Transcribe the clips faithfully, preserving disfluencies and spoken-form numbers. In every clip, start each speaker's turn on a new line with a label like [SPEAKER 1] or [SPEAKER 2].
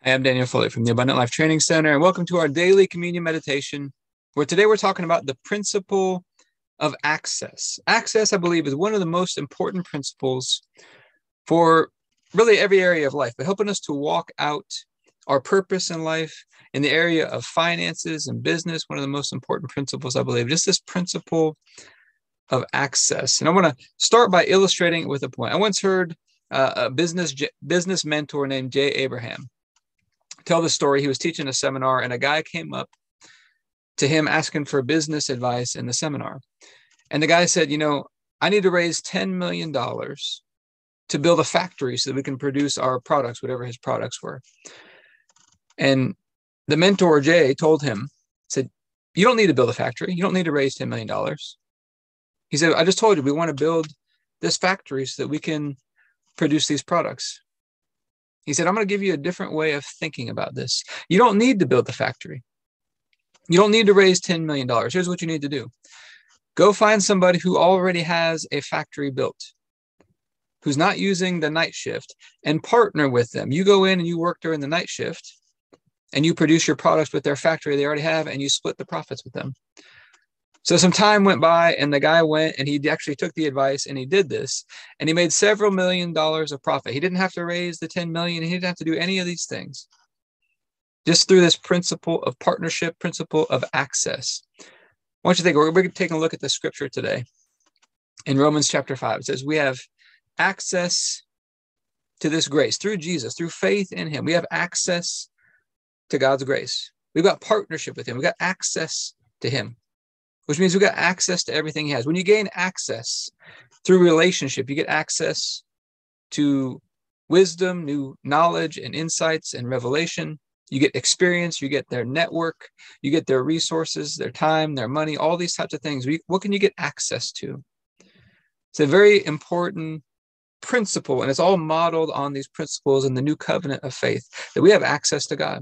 [SPEAKER 1] I am Daniel Foley from the Abundant Life Training Center, and welcome to our daily communion meditation, where today we're talking about the principle of access. Access, I believe, is one of the most important principles for really every area of life, but helping us to walk out our purpose in life. In the area of finances and business, one of the most important principles, I believe, just this principle of access. And I want to start by illustrating it with a point. I once heard uh, a business business mentor named Jay Abraham tell the story. He was teaching a seminar, and a guy came up to him asking for business advice in the seminar. And the guy said, you know, I need to raise ten million dollars to build a factory so that we can produce our products, whatever his products were. And the mentor, Jay, told him, said, you don't need to build a factory. You don't need to raise ten million dollars. He said, I just told you, we want to build this factory so that we can produce these products. He said, I'm going to give you a different way of thinking about this. You don't need to build the factory. You don't need to raise ten million dollars. Here's what you need to do. Go find somebody who already has a factory built, who's not using the night shift, and partner with them. You go in and you work during the night shift, and you produce your products with their factory they already have, and you split the profits with them. So some time went by, and the guy went and he actually took the advice and he did this, and he made several million dollars of profit. He didn't have to raise the ten million. He didn't have to do any of these things. Just through this principle of partnership, principle of access. I want you to think, we're, we're taking a look at the scripture today. In Romans chapter five, it says we have access to this grace through Jesus, through faith in him. We have access to God's grace. We've got partnership with him. We've got access to him, which means we've got access to everything he has. When you gain access through relationship, you get access to wisdom, new knowledge and insights and revelation. You get experience, you get their network, you get their resources, their time, their money, all these types of things. We, what can you get access to? It's a very important principle, and it's all modeled on these principles in the new covenant of faith, that we have access to God.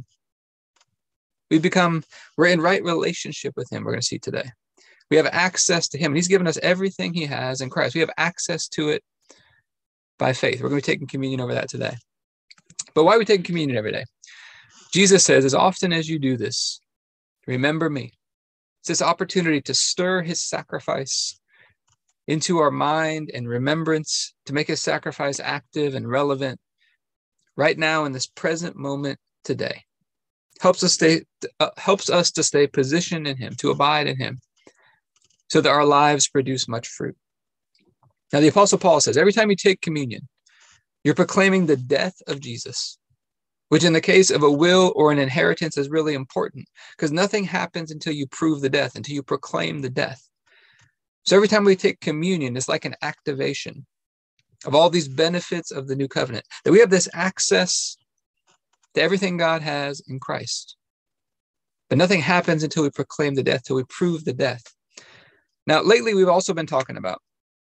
[SPEAKER 1] We become, we're in right relationship with him, we're going to see today. We have access to him, and he's given us everything he has in Christ. We have access to it by faith. We're going to be taking communion over that today. But why are we taking communion every day? Jesus says, as often as you do this, remember me. It's this opportunity to stir his sacrifice into our mind and remembrance, to make his sacrifice active and relevant right now in this present moment today. Helps us stay, uh, helps us to stay positioned in him, to abide in him, so that our lives produce much fruit. Now, the Apostle Paul says, every time you take communion, you're proclaiming the death of Jesus, which in the case of a will or an inheritance is really important, because nothing happens until you prove the death, until you proclaim the death. So every time we take communion, it's like an activation of all these benefits of the new covenant, that we have this access to everything God has in Christ. But nothing happens until we proclaim the death, till we prove the death. Now, lately, we've also been talking about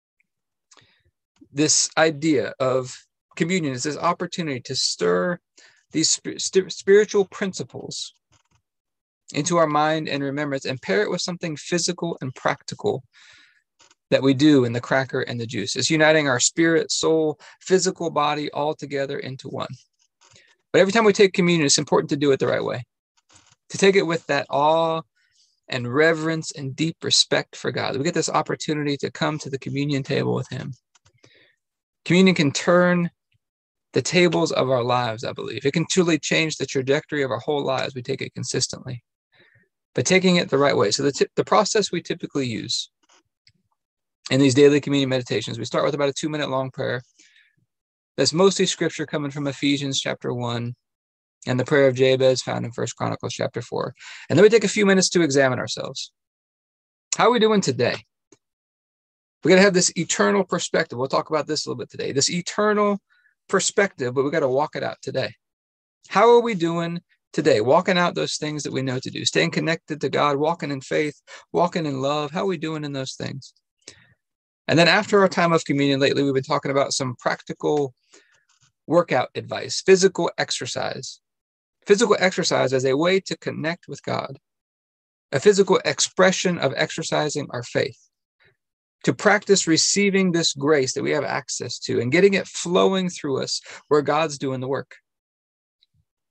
[SPEAKER 1] this idea of communion as this opportunity to stir these sp- spiritual principles into our mind and remembrance and pair it with something physical and practical that we do in the cracker and the juice. It's uniting our spirit, soul, physical body all together into one. But every time we take communion, it's important to do it the right way, to take it with that awe and reverence and deep respect for God. We get this opportunity to come to the communion table with him. Communion can turn the tables of our lives, I believe. It can truly change the trajectory of our whole lives. We take it consistently, but taking it the right way. So the, t- the process we typically use in these daily communion meditations, we start with about a two minute long prayer. That's mostly scripture coming from Ephesians chapter one and the prayer of Jabez found in First Chronicles chapter four. And then we take a few minutes to examine ourselves. How are we doing today? We got to have this eternal perspective. We'll talk about this a little bit today. This eternal perspective, but we got to walk it out today. How are we doing today? Walking out those things that we know to do, staying connected to God, walking in faith, walking in love. How are we doing in those things? And then after our time of communion lately, we've been talking about some practical workout advice, physical exercise. Physical exercise as a way to connect with God, a physical expression of exercising our faith, to practice receiving this grace that we have access to and getting it flowing through us where God's doing the work.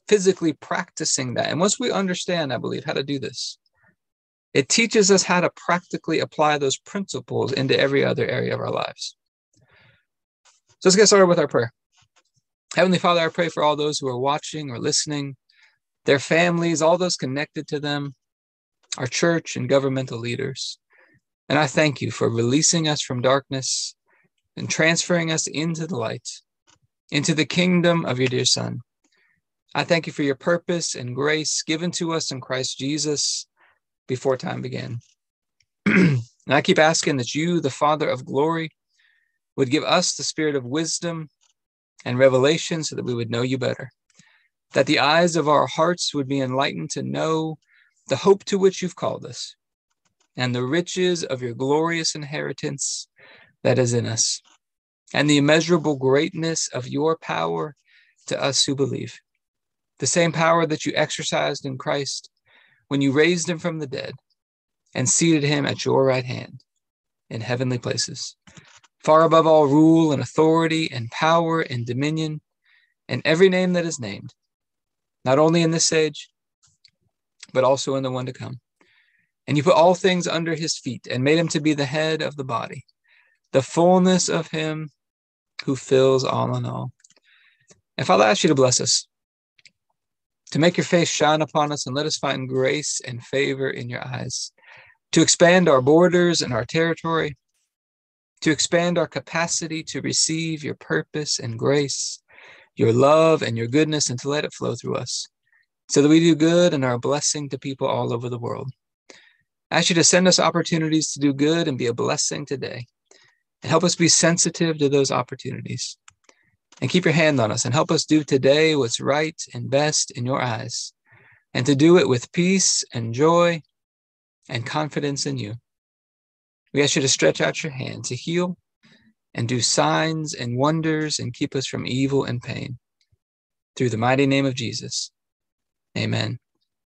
[SPEAKER 1] physically practicing that. And once we understand, I believe, how to do this, it teaches us how to practically apply those principles into every other area of our lives. So let's get started with our prayer. Heavenly Father, I pray for all those who are watching or listening, their families, all those connected to them, our church and governmental leaders. And I thank you for releasing us from darkness and transferring us into the light, into the kingdom of your dear Son. I thank you for your purpose and grace given to us in Christ Jesus before time began. And I keep asking that you, the Father of glory, would give us the spirit of wisdom and revelation so that we would know you better, that the eyes of our hearts would be enlightened to know the hope to which you've called us and the riches of your glorious inheritance that is in us, and the immeasurable greatness of your power to us who believe. The same power that you exercised in Christ when you raised him from the dead and seated him at your right hand in heavenly places, far above all rule and authority and power and dominion and every name that is named, not only in this age, but also in the one to come. And you put all things under his feet and made him to be the head of the body, the fullness of him who fills all in all. And Father, I ask you to bless us, to make your face shine upon us and let us find grace and favor in your eyes, to expand our borders and our territory, to expand our capacity to receive your purpose and grace, your love and your goodness, and to let it flow through us so that we do good and are a blessing to people all over the world. I ask you to send us opportunities to do good and be a blessing today, and help us be sensitive to those opportunities, and keep your hand on us and help us do today what's right and best in your eyes, and to do it with peace and joy and confidence in you. We ask you to stretch out your hand to heal and do signs and wonders and keep us from evil and pain. Through the mighty name of Jesus, amen.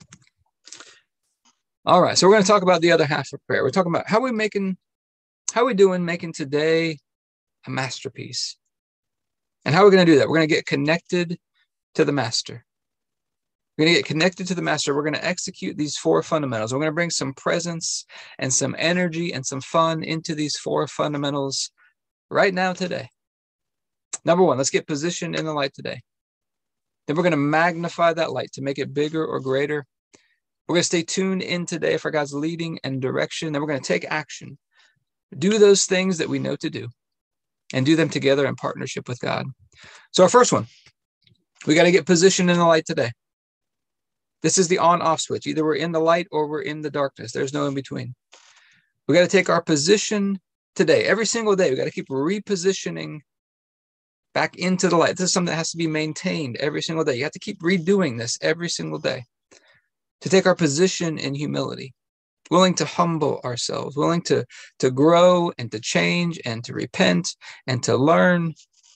[SPEAKER 1] All right, so we're going to talk about the other half of prayer. We're talking about how we making, how we doing making today a masterpiece. And how are we going to do that? We're going to get connected to the master. We're going to get connected to the master. We're going to execute these four fundamentals. We're going to bring some presence and some energy and some fun into these four fundamentals right now today. Number one, let's get positioned in the light today. Then we're going to magnify that light to make it bigger or greater. We're going to stay tuned in today for God's leading and direction. Then we're going to take action. Do those things that we know to do and do them together in partnership with God. So our first one, we got to get positioned in the light today. This is the on-off switch. Either we're in the light or we're in the darkness. There's no in between. We got to take our position today. Every single day, we got to keep repositioning back into the light. This is something that has to be maintained every single day. You have to keep redoing this every single day to take our position in humility, willing to humble ourselves, willing to, to grow and to change and to repent and to learn,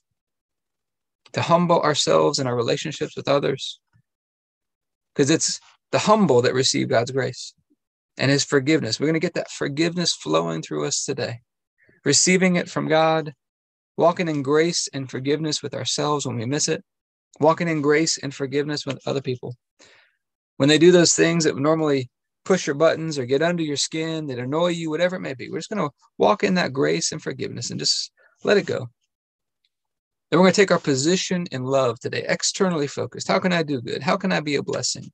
[SPEAKER 1] to humble ourselves in our relationships with others. Because it's the humble that receive God's grace and his forgiveness. We're going to get that forgiveness flowing through us today, receiving it from God, walking in grace and forgiveness with ourselves when we miss it, walking in grace and forgiveness with other people. When they do those things that would normally push your buttons or get under your skin, that annoy you, whatever it may be, we're just going to walk in that grace and forgiveness and just let it go. Then we're going to take our position in love today, externally focused. How can I do good? How can I be a blessing?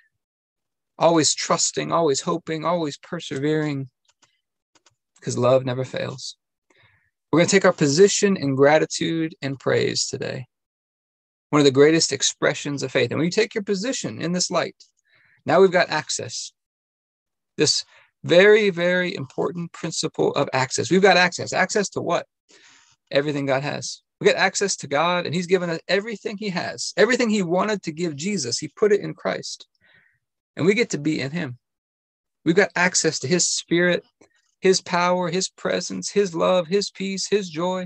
[SPEAKER 1] Always trusting, always hoping, always persevering, because love never fails. We're going to take our position in gratitude and praise today. One of the greatest expressions of faith. And when you take your position in this light, now we've got access. This very, very important principle of access. We've got access. Access to what? Everything God has. We get access to God, and he's given us everything he has. Everything he wanted to give Jesus, he put it in Christ. And we get to be in him. We've got access to his spirit, his power, his presence, his love, his peace, his joy.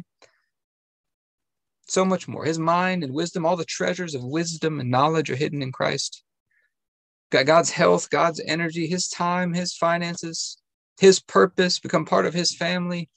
[SPEAKER 1] So much more. His mind and wisdom, all the treasures of wisdom and knowledge are hidden in Christ. Got God's health, God's energy, his time, his finances, his purpose, become part of his family,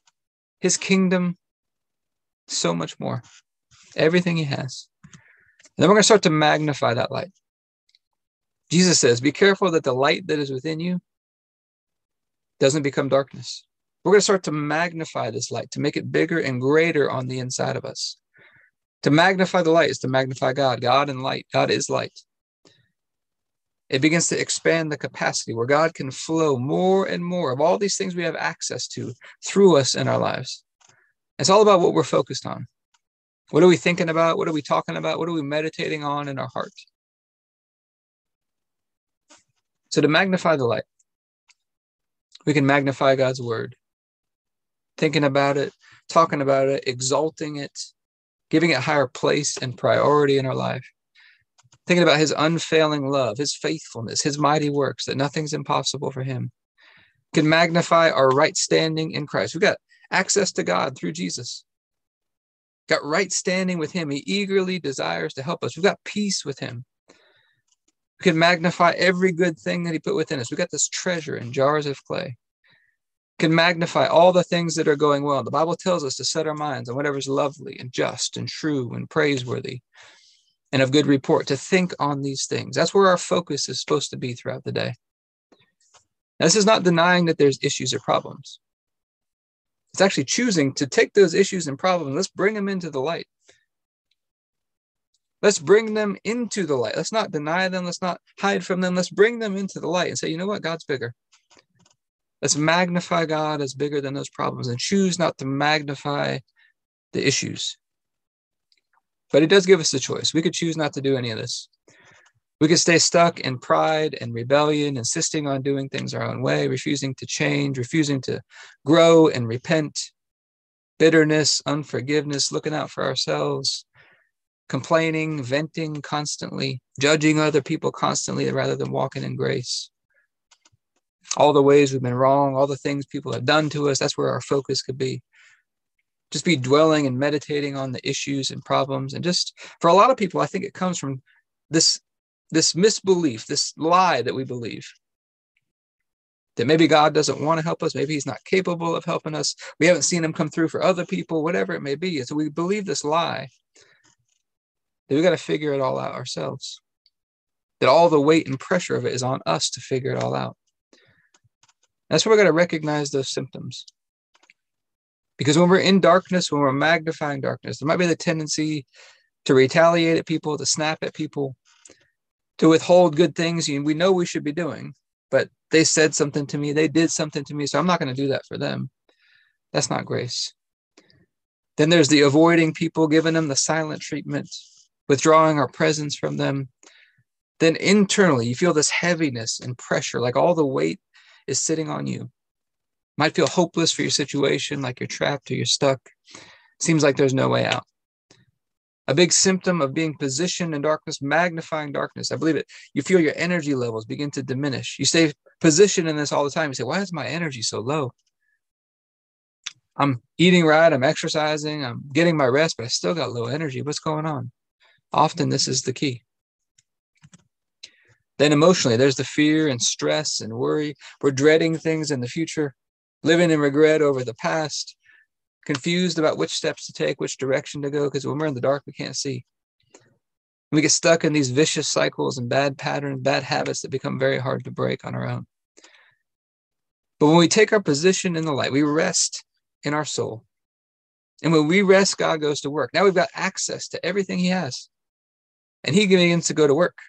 [SPEAKER 1] his kingdom. So much more. Everything he has. then we're going to start to magnify that light. Jesus says, be careful that the light that is within you doesn't become darkness. We're going to start to magnify this light, to make it bigger and greater on the inside of us. To magnify the light is to magnify God. God and light. God is light. It begins to expand the capacity where God can flow more and more of all these things we have access to through us in our lives. It's all about what we're focused on. What are we thinking about? What are we talking about? What are we meditating on in our heart? So to magnify the light, we can magnify God's word, thinking about it, talking about it, exalting it, giving it higher place and priority in our life, thinking about his unfailing love, his faithfulness, his mighty works, that nothing's impossible for him. We can magnify our right standing in Christ. We've got access to God through Jesus. Got right standing with him. He eagerly desires to help us. We've got peace with him. We can magnify every good thing that he put within us. We've got this treasure in jars of clay. We can magnify all the things that are going well. The Bible tells us to set our minds on whatever's lovely and just and true and praiseworthy and of good report, to think on these things. That's where our focus is supposed to be throughout the day. Now, this is not denying that there's issues or problems. It's actually choosing to take those issues and problems. Let's bring them into the light. Let's bring them into the light. Let's not deny them. Let's not hide from them. Let's bring them into the light and say, you know what? God's bigger. Let's magnify God as bigger than those problems and choose not to magnify the issues. But it does give us a choice. We could choose not to do any of this. We could stay stuck in pride and rebellion, insisting on doing things our own way, refusing to change, refusing to grow and repent, bitterness, unforgiveness, looking out for ourselves, complaining, venting constantly, judging other people constantly rather than walking in grace. All the ways we've been wrong, all the things people have done to us, that's where our focus could be. Just be dwelling and meditating on the issues and problems. And just for a lot of people, I think it comes from this, this misbelief, this lie that we believe. That maybe God doesn't want to help us. Maybe he's not capable of helping us. We haven't seen him come through for other people, whatever it may be. And so we believe this lie that we got to figure it all out ourselves. That all the weight and pressure of it is on us to figure it all out. That's where we're going to recognize those symptoms. Because when we're in darkness, when we're magnifying darkness, there might be the tendency to retaliate at people, to snap at people, to withhold good things we know we should be doing. But they said something to me, they did something to me, so I'm not going to do that for them. That's not grace. Then there's the avoiding people, giving them the silent treatment, withdrawing our presence from them. Then internally, you feel this heaviness and pressure, like all the weight is sitting on you. Might feel hopeless for your situation, like you're trapped or you're stuck. Seems like there's no way out. A big symptom of being positioned in darkness, magnifying darkness. I believe it. You feel your energy levels begin to diminish. You stay positioned in this all the time. You say, why is my energy so low? I'm eating right. I'm exercising. I'm getting my rest, but I still got low energy. What's going on? Often this is the key. Then emotionally, there's the fear and stress and worry. We're dreading things in the future, living in regret over the past, confused about which steps to take, which direction to go, because when we're in the dark, we can't see. We get stuck in these vicious cycles and bad patterns, bad habits that become very hard to break on our own. But when we take our position in the light, we rest in our soul. And when we rest, God goes to work. Now we've got access to everything he has. And he begins to go to work.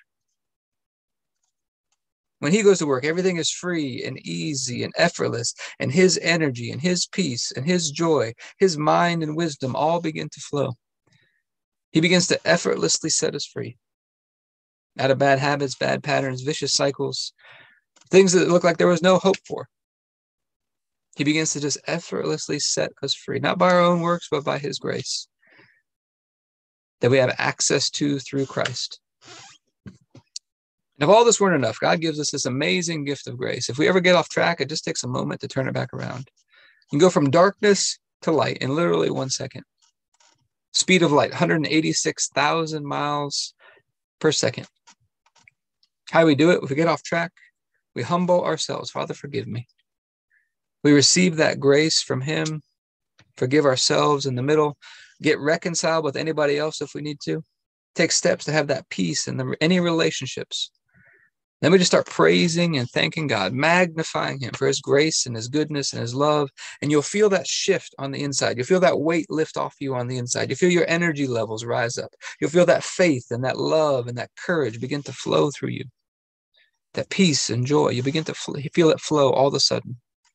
[SPEAKER 1] When he goes to work, everything is free and easy and effortless, and his energy and his peace and his joy, his mind and wisdom all begin to flow. He begins to effortlessly set us free out of bad habits, bad patterns, vicious cycles, things that look like there was no hope for. He begins to just effortlessly set us free, not by our own works, but by his grace that we have access to through Christ. And if all this weren't enough, God gives us this amazing gift of grace. If we ever get off track, it just takes a moment to turn it back around. You can go from darkness to light in literally one second. Speed of light, one hundred eighty-six thousand miles per second. How do we do it? If we get off track, we humble ourselves. Father, forgive me. We receive that grace from him, forgive ourselves in the middle, get reconciled with anybody else if we need to. Take steps to have that peace in the, any relationships. Then we just start praising and thanking God, magnifying him for his grace and his goodness and his love. And you'll feel that shift on the inside. You'll feel that weight lift off you on the inside. You feel your energy levels rise up. You'll feel that faith and that love and that courage begin to flow through you. That peace and joy, you begin to feel it flow all of a sudden.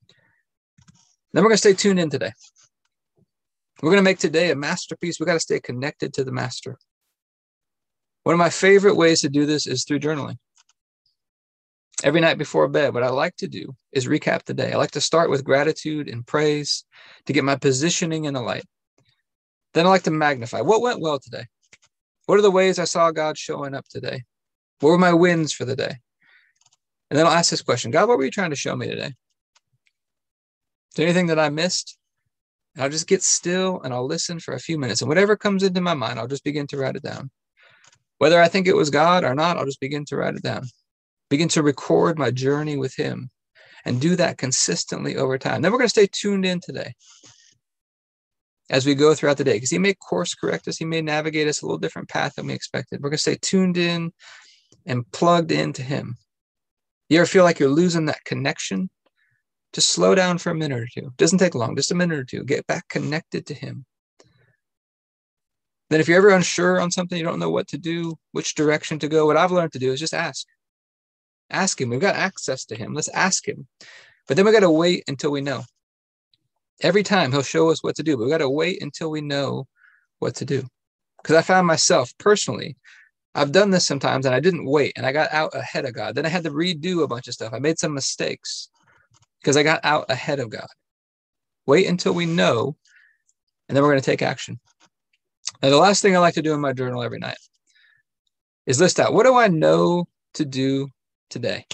[SPEAKER 1] Then we're going to stay tuned in today. We're going to make today a masterpiece. We've got to stay connected to the master. One of my favorite ways to do this is through journaling. Every night before bed, what I like to do is recap the day. I like to start with gratitude and praise to get my positioning in the light. Then I like to magnify. What went well today? What are the ways I saw God showing up today? What were my wins for the day? And then I'll ask this question, God, what were you trying to show me today? Is there anything that I missed? And I'll just get still and I'll listen for a few minutes. And whatever comes into my mind, I'll just begin to write it down. Whether I think it was God or not, I'll just begin to write it down. Begin to record my journey with him and do that consistently over time. Then we're going to stay tuned in today as we go throughout the day because he may course correct us. He may navigate us a little different path than we expected. We're going to stay tuned in and plugged into him. You ever feel like you're losing that connection? Just slow down for a minute or two. It doesn't take long, just a minute or two. Get back connected to him. Then if you're ever unsure on something, you don't know what to do, which direction to go, what I've learned to do is just ask. Ask him. We've got access to him. Let's ask him. But then we got to wait until we know. Every time he'll show us what to do, but we got to wait until we know what to do. Because I found myself personally, I've done this sometimes and I didn't wait and I got out ahead of God. Then I had to redo a bunch of stuff. I made some mistakes because I got out ahead of God. Wait until we know, and then we're going to take action. Now, the last thing I like to do in my journal every night is list out, what do I know to do today?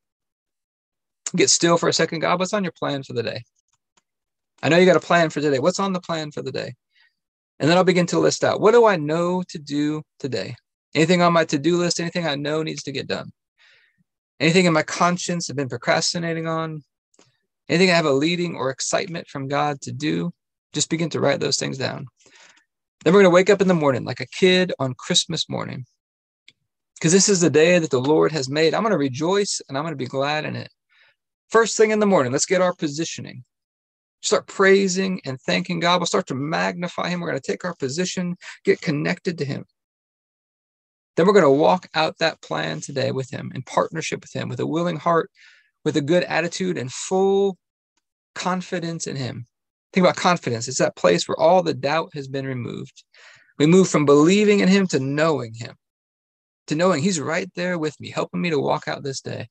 [SPEAKER 1] Get still for a second. God, what's on your plan for the day? I know you got a plan for today. What's on the plan for the day? And then I'll begin to list out, what do I know to do today? Anything on my to-do list, anything I know needs to get done? Anything in my conscience I've been procrastinating on? Anything I have a leading or excitement from God to do? Just begin to write those things down. Then we're going to wake up in the morning like a kid on Christmas morning. Because this is the day that the Lord has made. I'm going to rejoice and I'm going to be glad in it. First thing in the morning, let's get our positioning. Start praising and thanking God. We'll start to magnify him. We're going to take our position, get connected to him. Then we're going to walk out that plan today with him, in partnership with him, with a willing heart, with a good attitude and full confidence in him. Think about confidence. It's that place where all the doubt has been removed. We move from believing in him to knowing him. To knowing he's right there with me, helping me to walk out this day.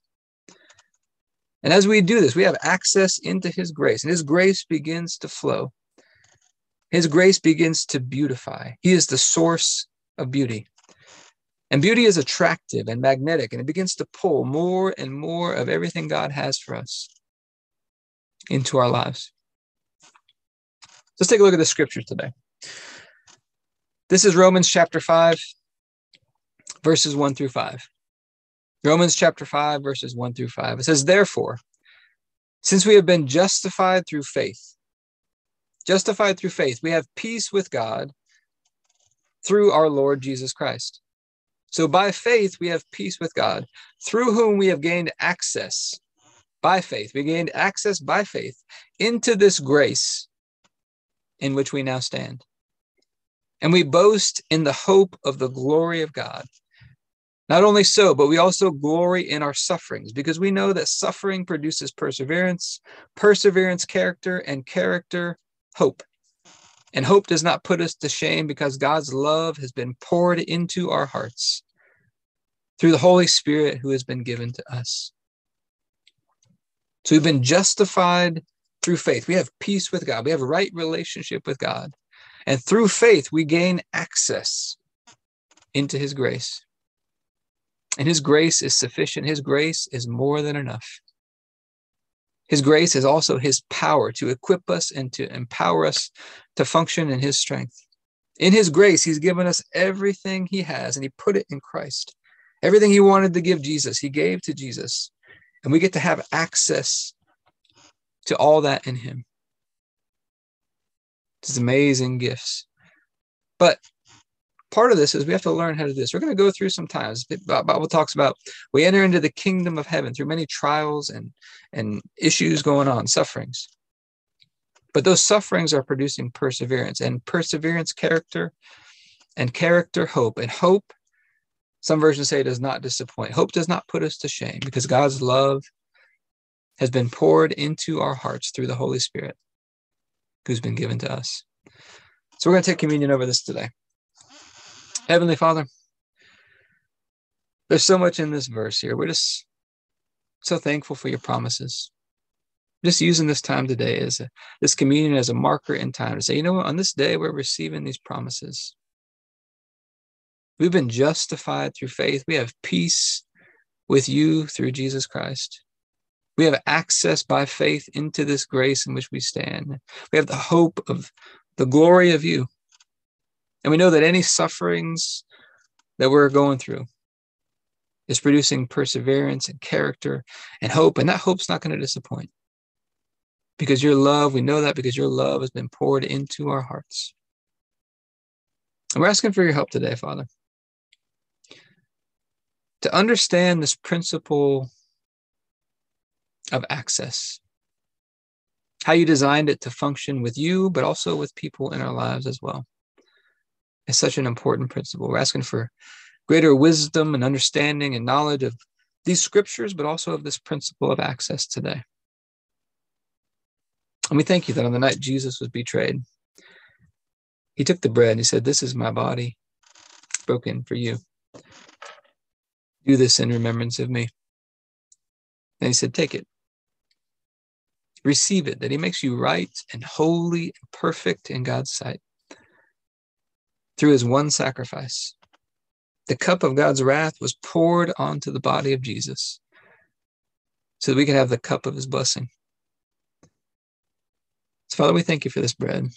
[SPEAKER 1] And as we do this, we have access into his grace, and his grace begins to flow. His grace begins to beautify. He is the source of beauty. And beauty is attractive and magnetic, and it begins to pull more and more of everything God has for us into our lives. Let's take a look at the scriptures today. This is Romans chapter five. Verses one through five. Romans chapter five, verses one through five. It says, therefore, since we have been justified through faith, justified through faith, we have peace with God through our Lord Jesus Christ. So by faith, we have peace with God, through whom we have gained access by faith. We gained access by faith into this grace in which we now stand. And we boast in the hope of the glory of God. Not only so, but we also glory in our sufferings, because we know that suffering produces perseverance, perseverance, character, and character, hope. And hope does not put us to shame, because God's love has been poured into our hearts through the Holy Spirit who has been given to us. So we've been justified through faith. We have peace with God. We have a right relationship with God. And through faith, we gain access into his grace. And his grace is sufficient. His grace is more than enough. His grace is also his power to equip us and to empower us to function in his strength. In his grace, he's given us everything he has, and he put it in Christ. Everything he wanted to give Jesus, he gave to Jesus. And we get to have access to all that in him. It's amazing gifts. But part of this is we have to learn how to do this. We're going to go through some times. The Bible talks about we enter into the kingdom of heaven through many trials and, and issues going on, sufferings. But those sufferings are producing perseverance, and perseverance, character, and character, hope. And hope, some versions say, does not disappoint. Hope does not put us to shame, because God's love has been poured into our hearts through the Holy Spirit who's been given to us. So we're going to take communion over this today. Heavenly Father, there's so much in this verse here. We're just so thankful for your promises. Just using this time today as a, this communion as a marker in time to say, you know what, on this day we're receiving these promises. We've been justified through faith. We have peace with you through Jesus Christ. We have access by faith into this grace in which we stand. We have the hope of the glory of you. And we know that any sufferings that we're going through is producing perseverance and character and hope. And that hope's not going to disappoint. Because your love, we know that because your love has been poured into our hearts. And we're asking for your help today, Father, to understand this principle of access, how you designed it to function with you, but also with people in our lives as well. It's such an important principle. We're asking for greater wisdom and understanding and knowledge of these scriptures, but also of this principle of access today. And we thank you that on the night Jesus was betrayed, he took the bread and he said, this is my body broken for you. Do this in remembrance of me. And he said, take it. Receive it, that he makes you right and holy and perfect in God's sight through his one sacrifice. The cup of God's wrath was poured onto the body of Jesus so that we could have the cup of his blessing. So, Father, we thank you for this bread.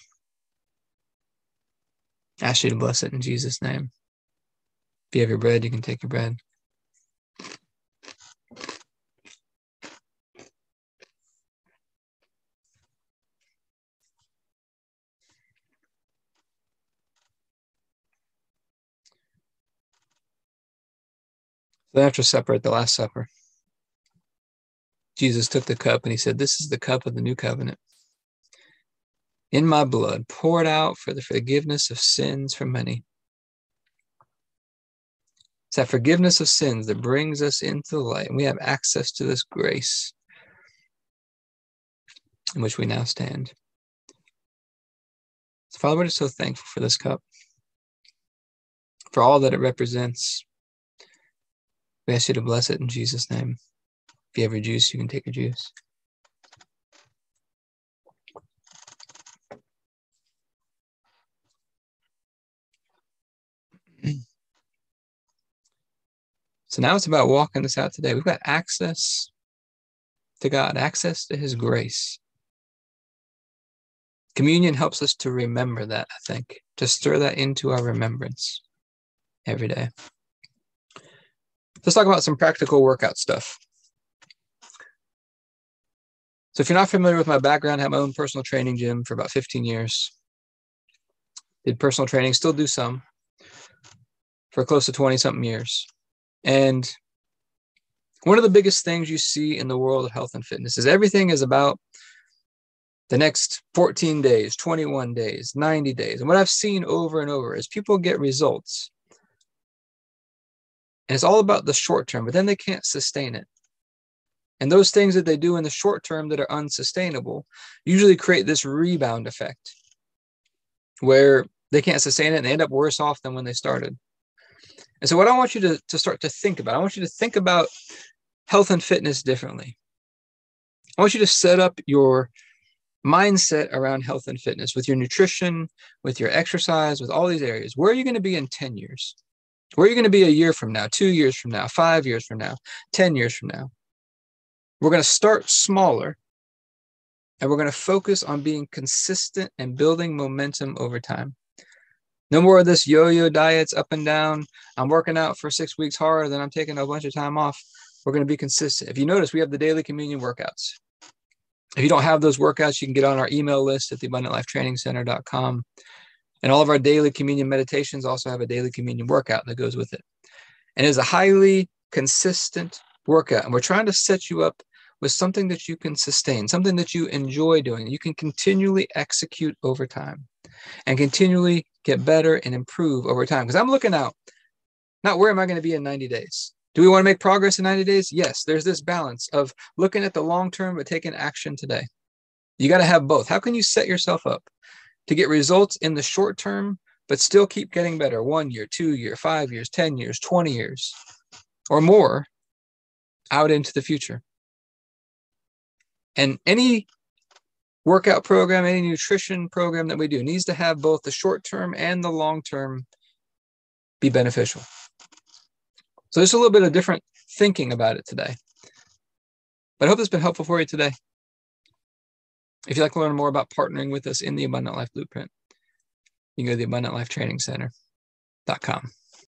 [SPEAKER 1] I ask you to bless it in Jesus' name. If you have your bread, you can take your bread. So after supper, at the Last Supper, Jesus took the cup and he said, this is the cup of the new covenant. In my blood, poured out for the forgiveness of sins for many. It's that forgiveness of sins that brings us into the light, and we have access to this grace in which we now stand. So, Father, we're just so thankful for this cup, for all that it represents. We ask you to bless it in Jesus' name. If you have your juice, you can take your juice. So now it's about walking this out today. We've got access to God, access to his grace. Communion helps us to remember that, I think, to stir that into our remembrance every day. Let's talk about some practical workout stuff. So if you're not familiar with my background, I have my own personal training gym for about fifteen years. Did personal training, still do some for close to twenty something years. And one of the biggest things you see in the world of health and fitness is everything is about the next fourteen days, twenty-one days, ninety days. And what I've seen over and over is people get results. And it's all about the short term, but then they can't sustain it. And those things that they do in the short term that are unsustainable usually create this rebound effect where they can't sustain it and they end up worse off than when they started. And so what I want you to, to start to think about, I want you to think about health and fitness differently. I want you to set up your mindset around health and fitness with your nutrition, with your exercise, with all these areas. Where are you going to be in ten years? Where are you going to be a year from now, two years from now, five years from now, ten years from now? We're going to start smaller, and we're going to focus on being consistent and building momentum over time. No more of this yo-yo diets up and down. I'm working out for six weeks hard, then I'm taking a bunch of time off. We're going to be consistent. If you notice, we have the daily communion workouts. If you don't have those workouts, you can get on our email list at the abundant life training center dot com. And all of our daily communion meditations also have a daily communion workout that goes with it. And it is a highly consistent workout. And we're trying to set you up with something that you can sustain, something that you enjoy doing, you can continually execute over time and continually get better and improve over time. Because I'm looking out, not where am I going to be in ninety days? Do we want to make progress in ninety days? Yes, there's this balance of looking at the long term, but taking action today. You got to have both. How can you set yourself up to get results in the short term, but still keep getting better? One year, two year, five years, ten years, twenty years, or more out into the future. And any workout program, any nutrition program that we do needs to have both the short term and the long term be beneficial. So there's a little bit of different thinking about it today. But I hope it's been helpful for you today. If you'd like to learn more about partnering with us in the Abundant Life Blueprint, you can go to the abundant life training center dot com.